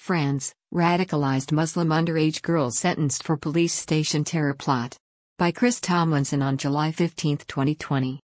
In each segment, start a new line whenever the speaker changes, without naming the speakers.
France, radicalized Muslim underage girl sentenced for police station terror plot. By Chris Tomlinson on July 15, 2020.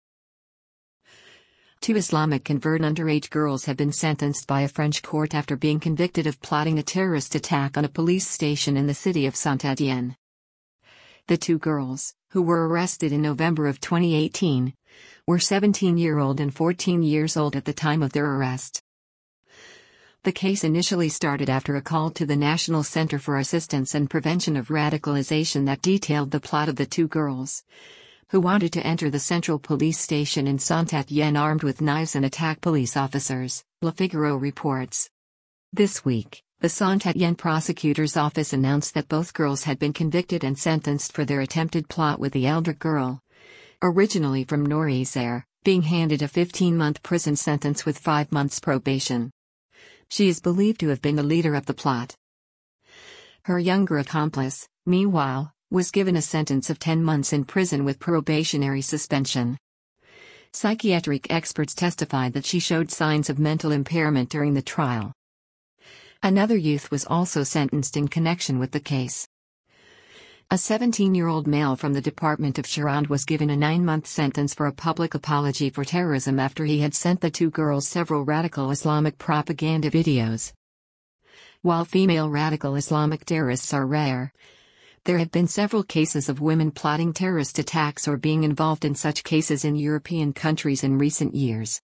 Two Islamic convert underage girls have been sentenced by a French court after being convicted of plotting a terrorist attack on a police station in the city of Saint-Étienne. The two girls, who were arrested in November of 2018, were 17-year-old and 14 years old at the time of their arrest. The case initially started after a call to the National Center for Assistance and Prevention of Radicalization that detailed the plot of the two girls, who wanted to enter the central police station in Saint-Étienne armed with knives and attack police officers, Le Figaro reports. This week, the Saint-Étienne prosecutor's office announced that both girls had been convicted and sentenced for their attempted plot, with the elder girl, originally from Nord-Isère, being handed a 15-month prison sentence with 5 months probation. She is believed to have been the leader of the plot. Her younger accomplice, meanwhile, was given a sentence of 10 months in prison with probationary suspension. Psychiatric experts testified that she showed signs of mental impairment during the trial. Another youth was also sentenced in connection with the case. A 17-year-old male from the department of Charente was given a 9-month sentence for a public apology for terrorism after he had sent the two girls several radical Islamic propaganda videos. While female radical Islamic terrorists are rare, there have been several cases of women plotting terrorist attacks or being involved in such cases in European countries in recent years.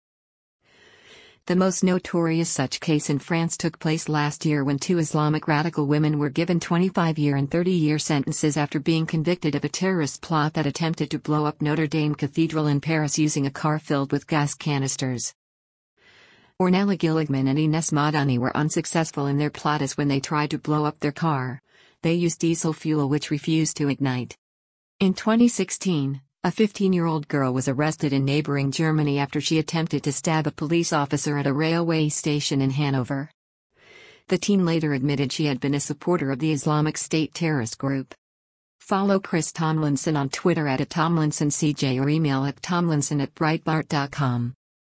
The most notorious such case in France took place last year when two Islamic radical women were given 25-year and 30-year sentences after being convicted of a terrorist plot that attempted to blow up Notre Dame Cathedral in Paris using a car filled with gas canisters. Ornella Gilligman and Inès Madani were unsuccessful in their plot, as when they tried to blow up their car, they used diesel fuel which refused to ignite. In 2016, a 15-year-old girl was arrested in neighboring Germany after she attempted to stab a police officer at a railway station in Hanover. The teen later admitted she had been a supporter of the Islamic State terrorist group. Follow Chris Tomlinson on Twitter @TomlinsonCJ or email at tomlinson@breitbart.com.